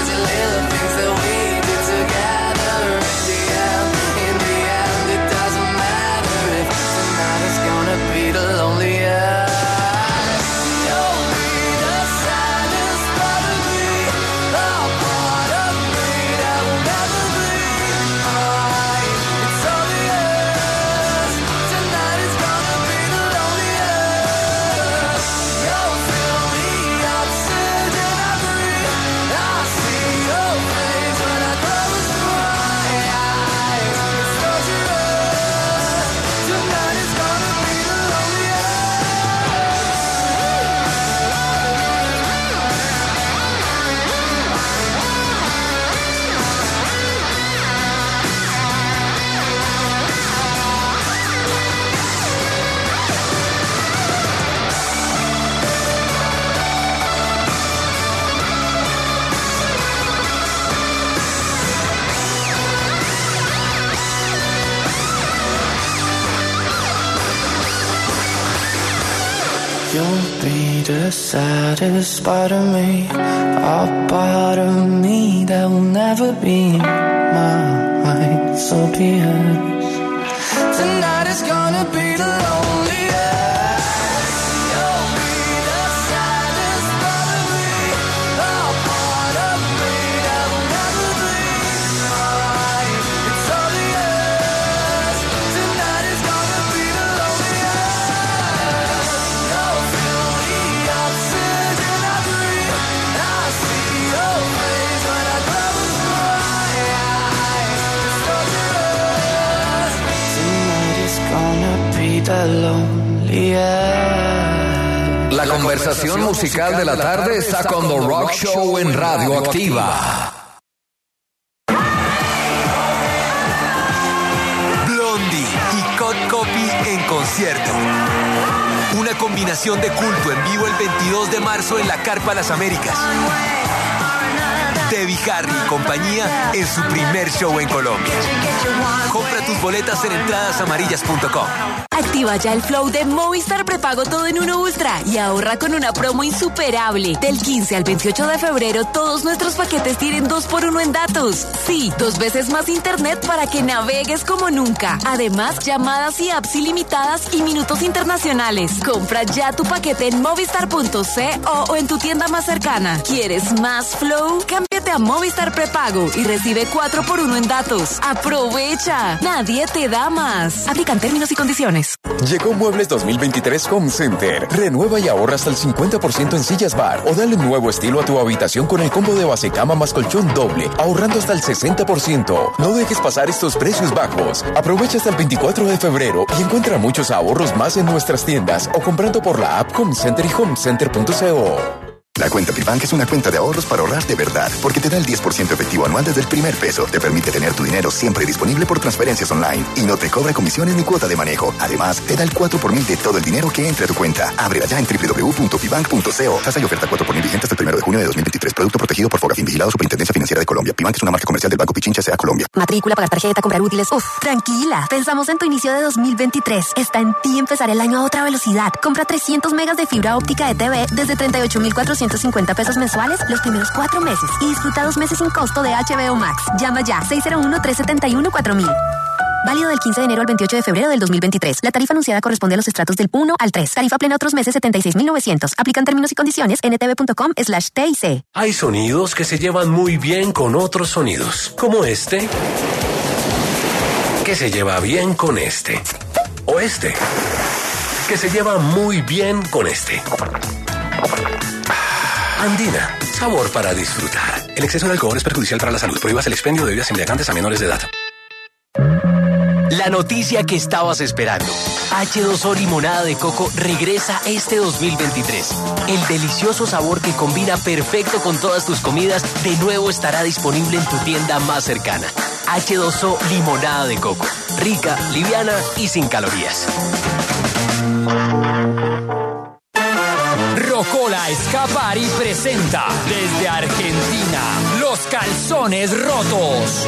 you'll be the saddest part of me, a part of me that will never be mine. So be it. Tonight is gonna be the loneliest. You'll be the saddest part of me, a part of me that will never be mine. It's obvious. Tonight is gonna be the loneliest. You'll feel the oxygen I breathe. I see your face when I close my eyes. It's obvious. Tonight is gonna be the loneliest. La conversación musical de la tarde está con The Rock Show en Radio Activa. Blondie y Cod Copy en concierto. Una combinación de culto en vivo el veintidós de marzo en la Carpa Las Américas. Debbie Harry y compañía en su primer show en Colombia. Compra tus boletas en entradas amarillas punto com. Activa ya el flow de Movistar Prepago Todo en Uno Ultra y ahorra con una promo insuperable. Del quince al veintiocho de febrero, todos nuestros paquetes tienen dos por uno en datos. Sí, dos veces más internet para que navegues como nunca. Además, llamadas y apps ilimitadas y minutos internacionales. Compra ya tu paquete en movistar punto co o en tu tienda más cercana. ¿Quieres más flow? Cámbiate a Movistar Prepago y recibe cuatro por uno en datos. ¡Aprovecha! Nadie te da más. Aplican términos y condiciones. Llegó Muebles dos mil veintitrés Home Center. Renueva y ahorra hasta el cincuenta por ciento en sillas bar o dale un nuevo estilo a tu habitación con el combo de base cama más colchón doble, ahorrando hasta el sesenta por ciento. No dejes pasar estos precios bajos. Aprovecha hasta el veinticuatro de febrero y encuentra muchos ahorros más en nuestras tiendas o comprando por la app Home Center y home center punto co. La cuenta Pibank es una cuenta de ahorros para ahorrar de verdad, porque te da el diez por ciento efectivo anual desde el primer peso. Te permite tener tu dinero siempre disponible por transferencias online y no te cobra comisiones ni cuota de manejo. Además, te da el cuatro por mil de todo el dinero que entre a tu cuenta. Ábrela ya en doble u doble u doble u punto pibank punto co. Tasa y oferta cuatro por mil vigente hasta el primero de junio de dos mil veintitrés. Producto protegido por Fogafín, vigilado Superintendencia Financiera de Colombia. Pibank es una marca comercial del Banco Pichincha S A Colombia. Matrícula, pagar tarjeta, comprar útiles. Uf, tranquila. Pensamos en tu inicio de dos mil veintitrés. Está en ti empezar el año a otra velocidad. Compra trescientos megas de fibra óptica de T V desde treinta y ocho mil cuatrocientos cincuenta pesos mensuales los primeros cuatro meses y disfruta dos meses sin costo de H B O Max. Llama ya seis cero uno, tres siete uno, cuatro mil. Válido del quince de enero al veintiocho de febrero del dos mil veintitrés. La tarifa anunciada corresponde a los estratos del uno al tres. Tarifa plena otros meses setenta y seis mil novecientos. Aplican términos y condiciones en n t v punto com slash t i c. Hay sonidos que se llevan muy bien con otros sonidos, como este, que se lleva bien con este, o este, que se lleva muy bien con este. Andina, sabor para disfrutar. El exceso de alcohol es perjudicial para la salud. Prohíbas el expendio de bebidas embriagantes a menores de edad. La noticia que estabas esperando. H dos O Limonada de Coco regresa este dos mil veintitrés. El delicioso sabor que combina perfecto con todas tus comidas de nuevo estará disponible en tu tienda más cercana. H dos O Limonada de Coco. Rica, liviana y sin calorías. Rocola Escapari presenta desde Argentina Los Calzones Rotos.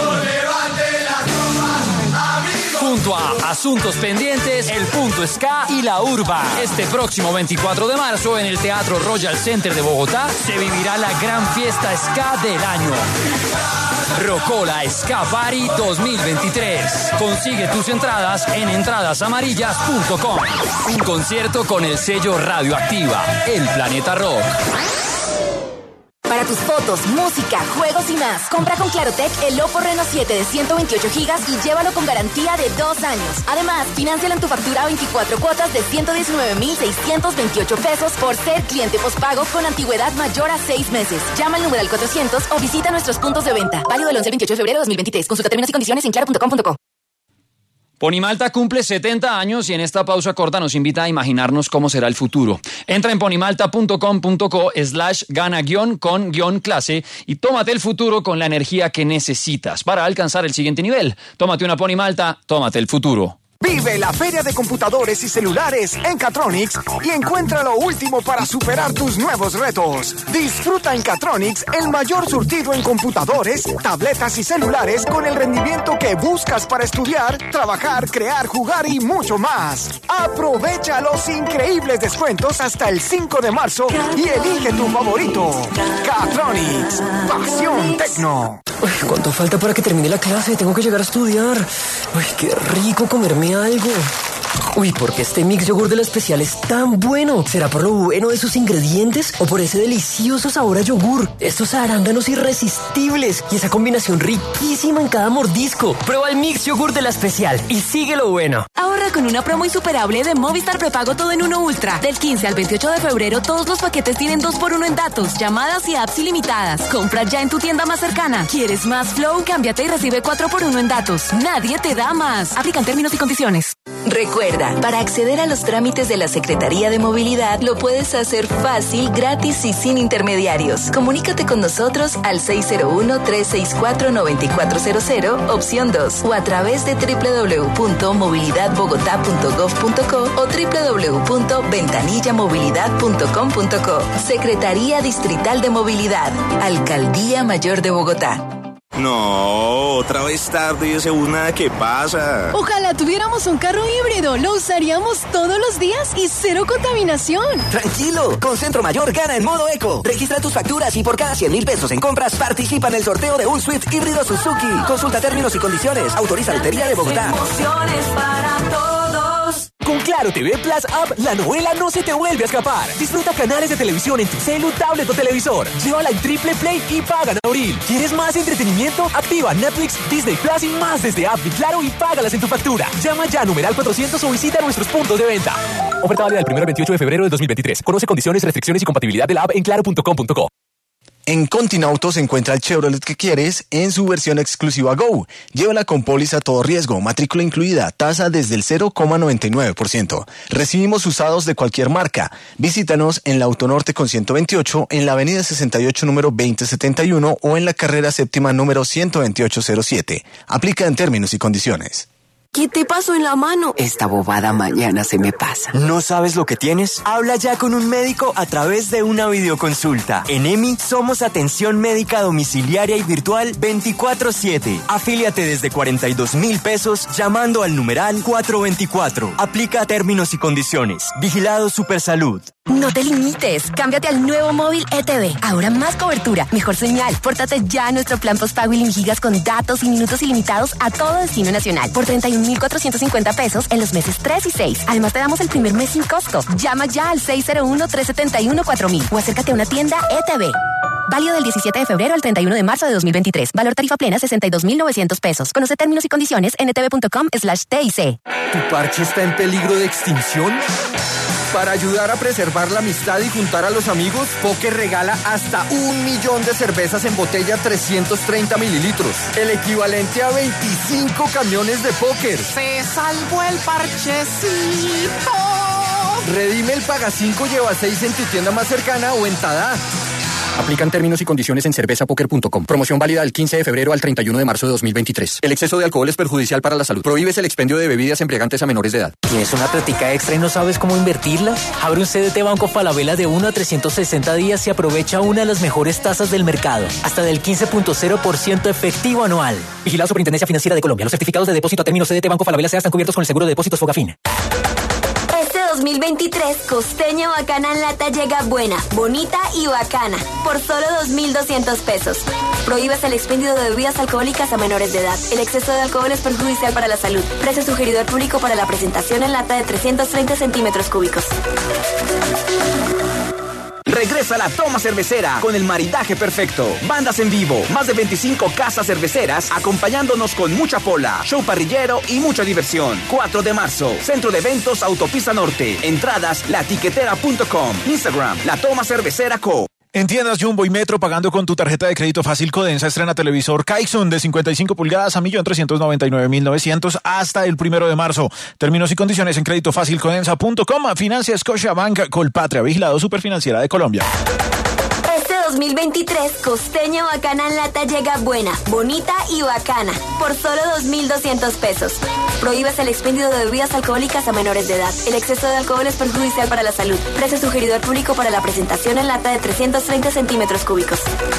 Junto a Asuntos Pendientes, El Punto Ska y La Urba. Este próximo veinticuatro de marzo en el Teatro Royal Center de Bogotá se vivirá la gran fiesta ska del año. Rocola Ska Party dos mil veintitrés. Consigue tus entradas en entradas amarillas punto com. Un concierto con el sello Radioactiva, El Planeta Rock. Para tus fotos, música, juegos y más, compra con Clarotec el Oppo Reno siete de ciento veintiocho gigas y llévalo con garantía de dos años. Además, financialo en tu factura a veinticuatro cuotas de ciento diecinueve mil seiscientos veintiocho pesos por ser cliente postpago con antigüedad mayor a seis meses. Llama al numeral cuatrocientos o visita nuestros puntos de venta. Válido del once al veintiocho de febrero de dos mil veintitrés. Consulta términos y condiciones en claro punto com punto co. Ponimalta cumple setenta años y en esta pausa corta nos invita a imaginarnos cómo será el futuro. Entra en ponimalta punto com punto co slash gana guión con guión clase y tómate el futuro con la energía que necesitas para alcanzar el siguiente nivel. Tómate una Ponimalta, tómate el futuro. Vive la feria de computadores y celulares en Catronics y encuentra lo último para superar tus nuevos retos. Disfruta en Catronics el mayor surtido en computadores, tabletas y celulares con el rendimiento que buscas para estudiar, trabajar, crear, jugar y mucho más. Aprovecha los increíbles descuentos hasta el cinco de marzo y elige tu favorito. Catronics, pasión tecno. Uy, ¿cuánto falta para que termine la clase? Tengo que llegar a estudiar. Uy, qué rico comerme algo. Uy, ¿por qué este mix yogur de la especial es tan bueno? ¿Será por lo bueno de sus ingredientes o por ese delicioso sabor a yogur? Estos arándanos irresistibles y esa combinación riquísima en cada mordisco. Prueba el mix yogur de la especial y sigue lo bueno. Ahorra con una promo insuperable de Movistar Prepago Todo en Uno Ultra. Del quince al veintiocho de febrero, todos los paquetes tienen dos por uno en datos, llamadas y apps ilimitadas. Compra ya en tu tienda más cercana. ¿Quieres más Flow? Cámbiate y recibe cuatro por uno en datos. Nadie te da más. Aplican términos y condiciones. Recuerda, para acceder a los trámites de la Secretaría de Movilidad lo puedes hacer fácil, gratis y sin intermediarios. Comunícate con nosotros al seis cero uno, tres seis cuatro, nueve cuatro cero cero, opción dos, o a través de doble u doble u doble u punto movilidad bogotá punto gov punto co o doble u doble u doble u punto ventanilla movilidad punto com punto co. Secretaría Distrital de Movilidad, Alcaldía Mayor de Bogotá. No, otra vez tarde y ese bus nada que pasa. Ojalá tuviéramos un carro híbrido, lo usaríamos todos los días y cero contaminación. Tranquilo, con Centro Mayor gana en modo eco. Registra tus facturas y por cada cien mil pesos en compras participa en el sorteo de un Swift híbrido Suzuki. Consulta términos y condiciones. Autoriza Lotería de Bogotá. Emociones para todos. Con Claro T V Plus App, la novela no se te vuelve a escapar. Disfruta canales de televisión en tu celu, tablet o televisor. Llévala en Triple Play y paga en abril. ¿Quieres más entretenimiento? Activa Netflix, Disney Plus y más desde App de Claro y págalas en tu factura. Llama ya a numeral cuatrocientos o visita nuestros puntos de venta. Oferta válida del primero al veintiocho de febrero del dos mil veintitrés. Conoce condiciones, restricciones y compatibilidad de la app en claro punto com punto co. En Continauto se encuentra el Chevrolet que quieres en su versión exclusiva Go. Llévala con póliza a todo riesgo, matrícula incluida, tasa desde el cero coma noventa y nueve por ciento. Recibimos usados de cualquier marca. Visítanos en la Autonorte con ciento veintiocho, en la Avenida sesenta y ocho número veinte setenta y uno o en la Carrera Séptima número ciento veintiocho cero siete. Aplica en términos y condiciones. ¿Qué te pasó en la mano? Esta bobada mañana se me pasa. ¿No sabes lo que tienes? Habla ya con un médico a través de una videoconsulta. En E M I somos atención médica domiciliaria y virtual veinticuatro siete. Afíliate desde cuarenta y dos mil pesos llamando al numeral cuatrocientos veinticuatro. Aplica términos y condiciones. Vigilado Supersalud. No te limites, cámbiate al nuevo móvil E T V. Ahora más cobertura, mejor señal. Pórtate ya a nuestro plan postpago y gigas con datos y minutos ilimitados a todo destino nacional por treinta y un mil cuatrocientos cincuenta pesos en los meses tres y seis. Además te damos el primer mes sin costo. Llama ya al seis cero uno, tres siete uno, cuatro mil o acércate a una tienda E T V. Válido del diecisiete de febrero al treinta y uno de marzo de dos mil veintitrés. Valor tarifa plena sesenta y dos mil novecientos pesos. Conoce términos y condiciones en etv.com slash TIC. ¿Tu parche está en peligro de extinción? Para ayudar a preservar la amistad y juntar a los amigos, Poker regala hasta un millón de cervezas en botella trescientos treinta mililitros, el equivalente a veinticinco camiones de póker. Se salvó el parchecito. Redime el Paga cinco lleva seis en tu tienda más cercana o en Tadá. Aplican términos y condiciones en cerveza poker punto com. Promoción válida del quince de febrero al treinta y uno de marzo de dos mil veintitrés. El exceso de alcohol es perjudicial para la salud. Prohíbes el expendio de bebidas embriagantes a menores de edad. ¿Tienes una plática extra y no sabes cómo invertirla? Abre un C D T Banco Falabella de uno a trescientos sesenta días y aprovecha una de las mejores tasas del mercado. Hasta del quince punto cero por ciento efectivo anual. Vigilado Superintendencia Financiera de Colombia. Los certificados de depósito a término C D T Banco Falabella se están cubiertos con el seguro de depósitos Fogafín. dos mil veintitrés, Costeña Bacana en lata llega buena, bonita y bacana, por solo dos mil doscientos pesos. Prohíbes el expendio de bebidas alcohólicas a menores de edad. El exceso de alcohol es perjudicial para la salud. Precio sugerido al público para la presentación en lata de trescientos treinta centímetros cúbicos. Regresa la toma cervecera con el maridaje perfecto. Bandas en vivo, más de veinticinco casas cerveceras acompañándonos con mucha pola, show parrillero y mucha diversión. cuatro de marzo, Centro de Eventos Autopista Norte. Entradas latiquetera punto com. Instagram, La Toma Cervecera Co. En tiendas Jumbo y Metro, pagando con tu tarjeta de crédito fácil Codensa, estrena televisor Kaixun de cincuenta y cinco pulgadas a un millón trescientos noventa y nueve mil novecientos hasta el primero de marzo. Términos y condiciones en crédito fácil codensa punto com. Financia Scotiabank, Colpatria, vigilado Superfinanciera de Colombia. Este dos mil veintitrés, Costeña Bacana en lata llega buena, bonita y bacana, por solo dos mil doscientos pesos. Prohíbes el expendio de bebidas alcohólicas a menores de edad. El exceso de alcohol es perjudicial para la salud. Precio sugerido al público para la presentación en lata de trescientos treinta centímetros cúbicos.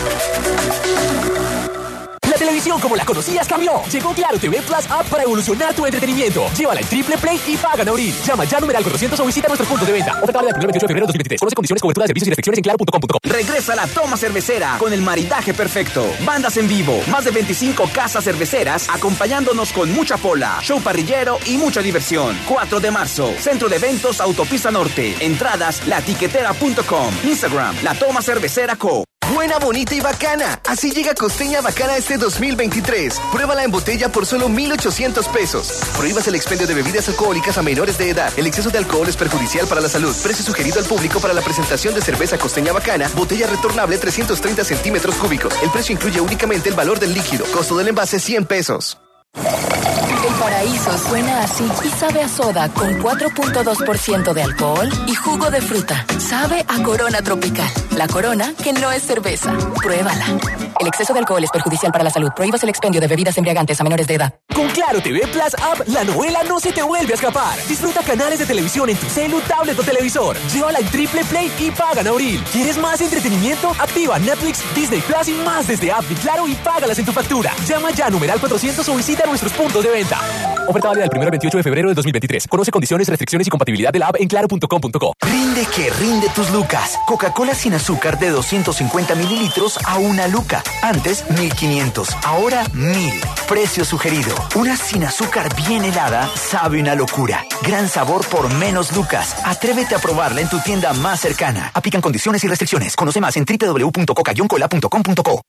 La televisión como la conocías cambió. Llegó Claro T V Plus App para evolucionar tu entretenimiento. Llévala en Triple Play y paga en abril. Llama ya numeral cuatrocientos o visita nuestros puntos de venta. Oferta válida del primero al veintiocho de febrero de dos mil veintitrés. Conoce condiciones, cobertura de servicios y restricciones en claro punto com punto co. Regresa la toma cervecera con el maridaje perfecto. Bandas en vivo, más de veinticinco casas cerveceras acompañándonos con mucha pola, show parrillero y mucha diversión. cuatro de marzo, Centro de Eventos Autopista Norte. Entradas latiquetera punto com. Instagram, La Toma Cervecera Co. Buena, bonita y bacana. Así llega Costeña Bacana este dos mil veintitrés. Pruébala en botella por solo mil ochocientos pesos. Prohíbas el expendio de bebidas alcohólicas a menores de edad. El exceso de alcohol es perjudicial para la salud. Precio sugerido al público para la presentación de cerveza Costeña Bacana. Botella retornable trescientos treinta centímetros cúbicos. El precio incluye únicamente el valor del líquido. Costo del envase cien pesos. El paraíso suena así y sabe a soda con cuatro punto dos por ciento de alcohol y jugo de fruta. Sabe a Corona Tropical. La Corona que no es cerveza. Pruébala. El exceso de alcohol es perjudicial para la salud. Prohíbas el expendio de bebidas embriagantes a menores de edad. Con Claro T V Plus App, la novela no se te vuelve a escapar. Disfruta canales de televisión en tu celu, tablet o televisor. Llévala en Triple Play y paga en abril. ¿Quieres más entretenimiento? Activa Netflix, Disney Plus y más desde App y Claro y págalas en tu factura. Llama ya numeral cuatrocientos o visita nuestros puntos de venta. Oferta válida del primero al veintiocho de febrero de dos mil veintitrés. Conoce condiciones, restricciones y compatibilidad de la app en claro punto com punto co. Rinde que rinde tus lucas. Coca-Cola sin azúcar de doscientos cincuenta mililitros a una luca. Antes mil quinientos, ahora mil. Precio sugerido. Una sin azúcar bien helada sabe una locura. Gran sabor por menos lucas. Atrévete a probarla en tu tienda más cercana. Aplican condiciones y restricciones. Conoce más en doble u doble u doble u punto coca guion cola punto com punto co.